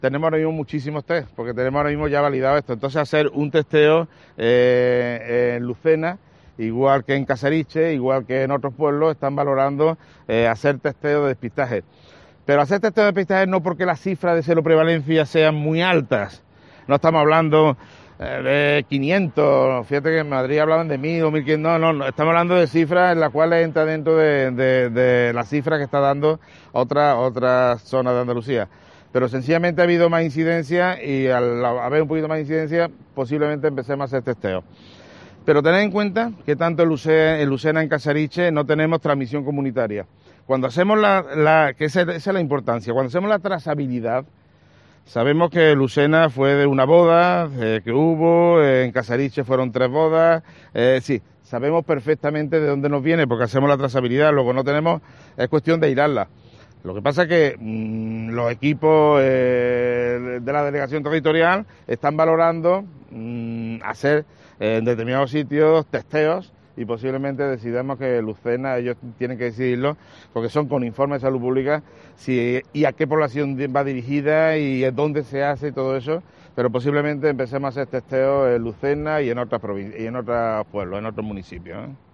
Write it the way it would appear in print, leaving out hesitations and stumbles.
tenemos ahora mismo muchísimos test, porque tenemos ahora mismo ya validado esto. Entonces, hacer un testeo en Lucena, igual que en Casariche, igual que en otros pueblos, están valorando hacer testeo de despistaje. Pero hacer testeo de despistaje no porque las cifras de seroprevalencia sean muy altas. No estamos hablando de 500, fíjate que en Madrid hablaban de 1000 o 1500, no, estamos hablando de cifras en las cuales entra dentro de las cifras que está dando otras zonas de Andalucía. Pero sencillamente ha habido más incidencia y al haber un poquito más incidencia, posiblemente empecemos a hacer testeo. Pero tened en cuenta que tanto en Lucena, en Casariche, no tenemos transmisión comunitaria. Cuando hacemos que esa es la importancia, cuando hacemos la trazabilidad, sabemos que Lucena fue de una boda que hubo, en Casariche fueron 3 bodas, sí, sabemos perfectamente de dónde nos viene porque hacemos la trazabilidad, luego no tenemos, es cuestión de aislarla. Lo que pasa es que los equipos de la delegación territorial están valorando hacer en determinados sitios testeos y posiblemente decidamos que Lucena, ellos tienen que decidirlo, porque son con informes de salud pública, y a qué población va dirigida y dónde se hace y todo eso, pero posiblemente empecemos a hacer testeos en Lucena y en otras provincias, y en otros pueblos, en otros municipios, ¿eh?